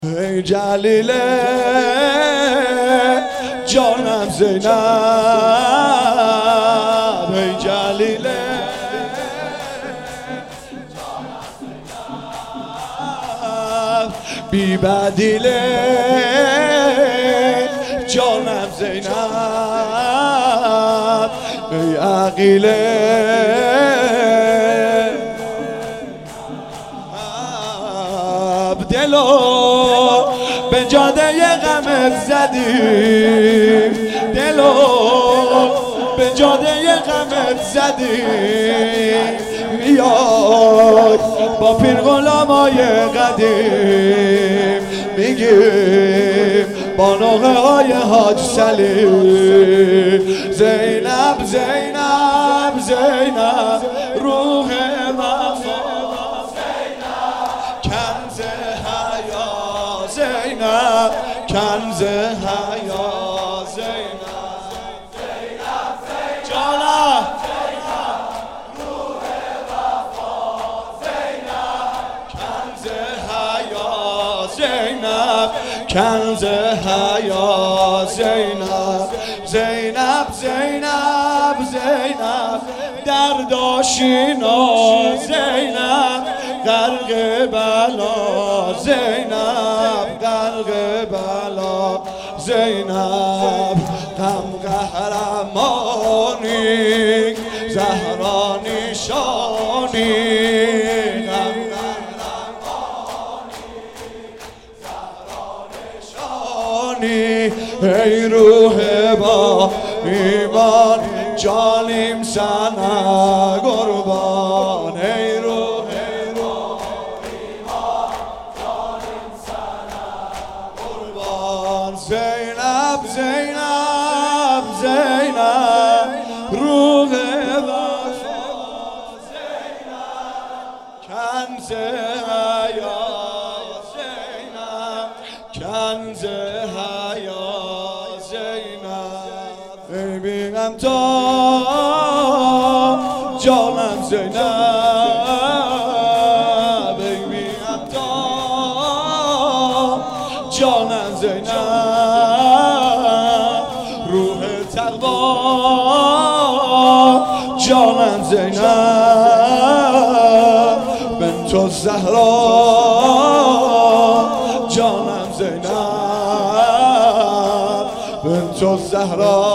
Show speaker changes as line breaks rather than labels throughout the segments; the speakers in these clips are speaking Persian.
ای جلیله جانم زینب، ای جلیله بی بدیله جانم زینب، ای عقیله دلو به جاده غمت زدیم، دلو به جاده غمت زدیم، میای با پیر غلامای قدیم میگیم با نوحه های حاج سلیم. زینب زینب زینب روح وفا، کنز حیا زینب، کنز حیا زینب، جانم روح وفا زینب، کنز حیا زینب، کنز حیا زینب، زینب زینب زینب درداشینا زینب، غرق بلا زینب، غرق بلا زینب، غم قهرمانی زهرا نشانی، غم قهرمانی زهرا نشانی، ای روح با ایمان جانیم سنه قربان، ای روح با ایمان جانیم سنه قربان. زینب زینب زینب روح وفا زینب، کنز حیا زینب، کنز حیا زینب، ای بی غمتا جانم زینب، ای بی غمتا جانم زینب، روح تقوا جانم زینب، بنت الزهرا جانم زینب، بنت الزهرا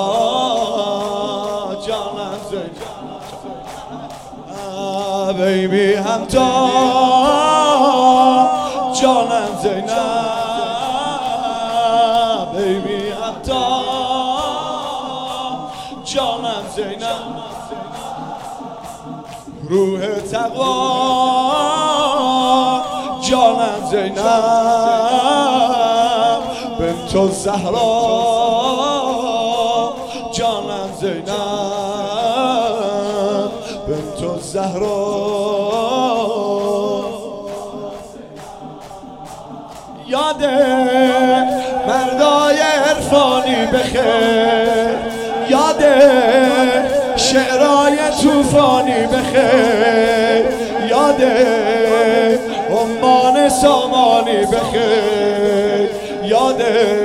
جانم زینب، بیبی همتا جانم زینب، بیبی همتا جانم زینب، روح تقوا جانم زینب، بنت الزهرا جانم زینب، بنت الزهرا. یاد مردای عرفانی بخیر، یاد شعرهای طوفانی بخیر، یاد عمان سامانی بخیر، یاد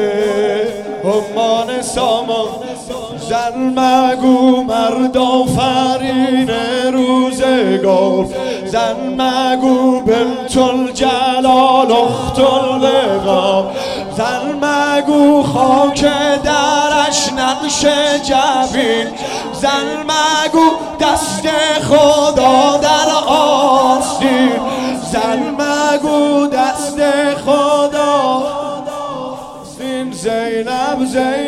عمان سامان. زن مگو مرد آفرین روزگار، زن مگو بنت الجلال اخت الوقار، زن مگو خاک درش نقش جبین، زن مگو دست خدا در آستین، زن مگو دست خدا. زینب زینب